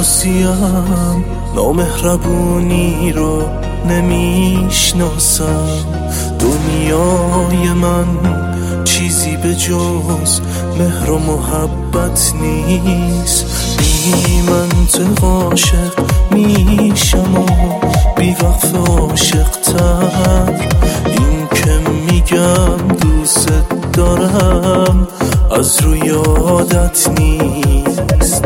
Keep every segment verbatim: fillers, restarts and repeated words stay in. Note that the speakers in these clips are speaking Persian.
احساسیم، نامهربونی رو نمیشناسم. دنیای من چیزی به جز مهر و محبت نیست. بی منطق عاشق میشم و بی وقف عاشق تر. این که میگم دوست دارم از روی عادت نیست.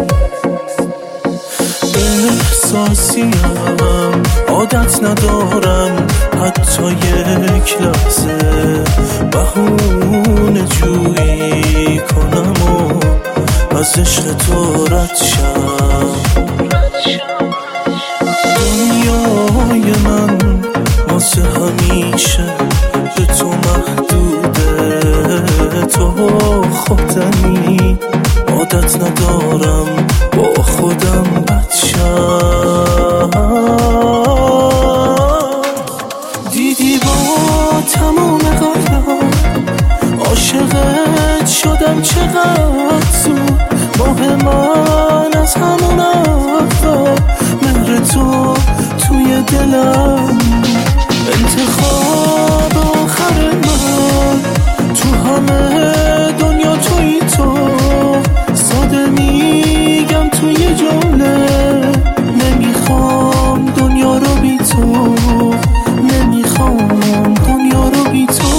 احساسیم، عادت ندارم حتی یک لحظه بهونه جویی کنم و از عشق تو رد شم. دنیای من واسه همیشه به تو محدوده، تو خودمی. عادت ندارم با خودم بد شم. دیدی با تمام قلبم عاشقت شدم چقدر زود. ماه من از همون اول مهر تو توی دلم. انتخاب آخر من تو همه دنیا توی تو. ساده میگم توی جمله نمیخوام دنیا رو بی تو. نمیخوام دنیا رو بی تو.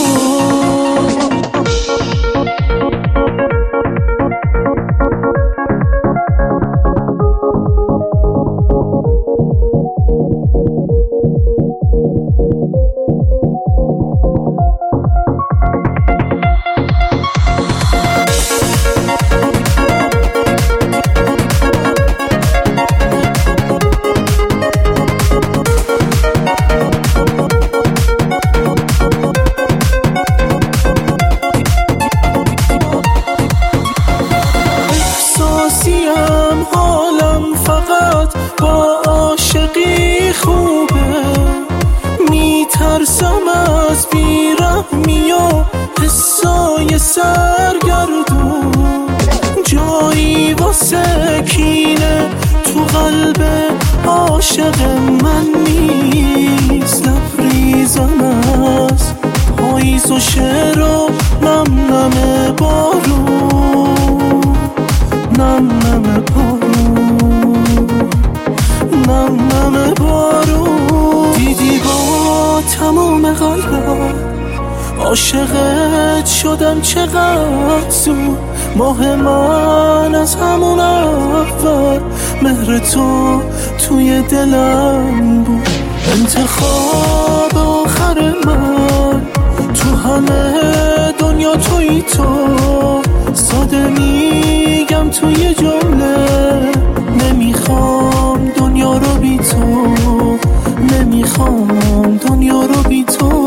حالم فقط با عاشقی خوبه. میترسم از بیرحمی و حسای سرگردون. جایی واسه کینه تو قلب عاشق من نیست. لبریزم از پاییز و شعر و نم نم بارون. نم نم بارون، نم نم بارون. دیدی با تمام قلبم عاشقت شدم چقدر زود. ماه من از همون اول مهر تو توی دلم بود. انتخاب آخر من تو همه دنیا توی تو. ساده میگم توی جمله نمیخوام دنیا رو بی تو. نمیخوام دنیا رو بی تو.